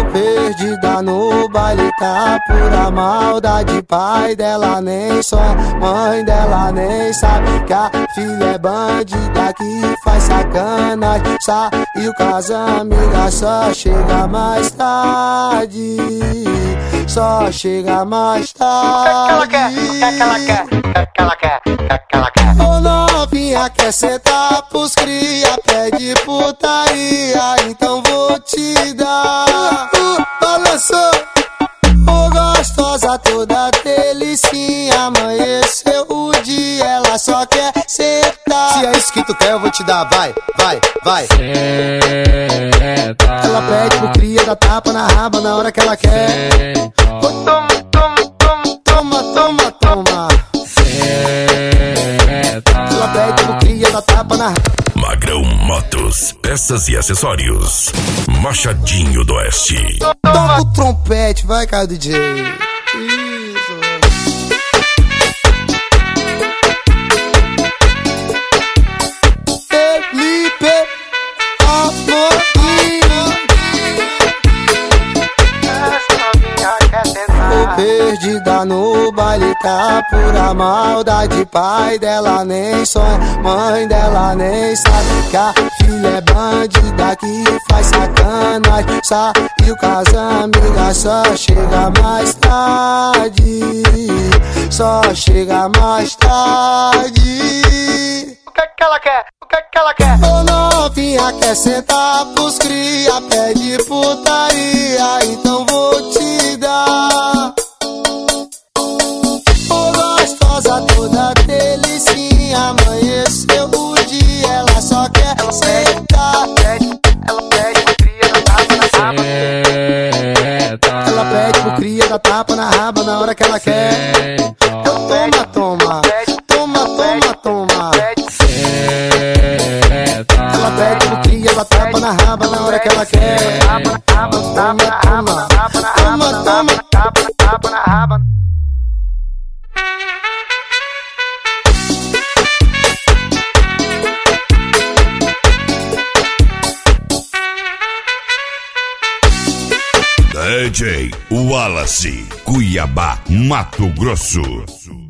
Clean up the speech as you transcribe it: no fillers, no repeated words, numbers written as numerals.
Perdida no baile, tá pura maldade. Pai dela nem sonha, mãe dela nem sabe que a filha é bandida que faz sacanagem. Saiu com as amigas, só chega mais tarde. Só chega mais tarde. O que ela quer? Ô novinha, quer sentar pros cria, pede putaria, então vou te dar. Balançou, ô gostosa toda delicinha, amanheceu o dia, ela só quer sentar. Se é isso que tu quer, eu vou te dar, vai. Ela pede pro cria, dá tapa na raba na hora que ela quer. Toma. Ela pede pro cria, dá tapa na raba. Magrão Motos, peças e acessórios. Machadinho do Oeste. Toca o trompete, vai, cara, DJ. Isso. Felipe Amorim. Perdida no baile, tá pura maldade. Pai dela nem sonha, mãe dela nem sabe que a filha é bandida que faz sacanagem. Saiu com as amigas, só chega mais tarde. Só chega mais tarde. O que ela quer? Ô novinha, quer sentar pros cria, pede putaria, então vou te dar. Ô gostosa toda delicinha, amanheceu o dia, ela só quer sentar. Ela pede pro cria, dá tapa na raba. Ela pede pro cria, dá tapa na raba na hora que ela quer. Toma. Ela pede pro cria, dá tapa na raba na hora que ela quer. Tapa na raba. DJ Wallace, Cuiabá, Mato Grosso.